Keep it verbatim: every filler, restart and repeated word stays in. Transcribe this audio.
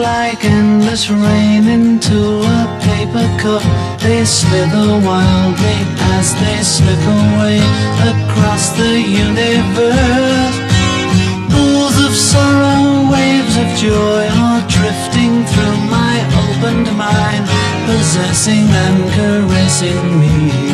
like endless rain into a paper cup. They slither wildly as they slip away across the universe. Pools of sorrow, waves of joy are drifting through my opened mind, possessing and caressing me.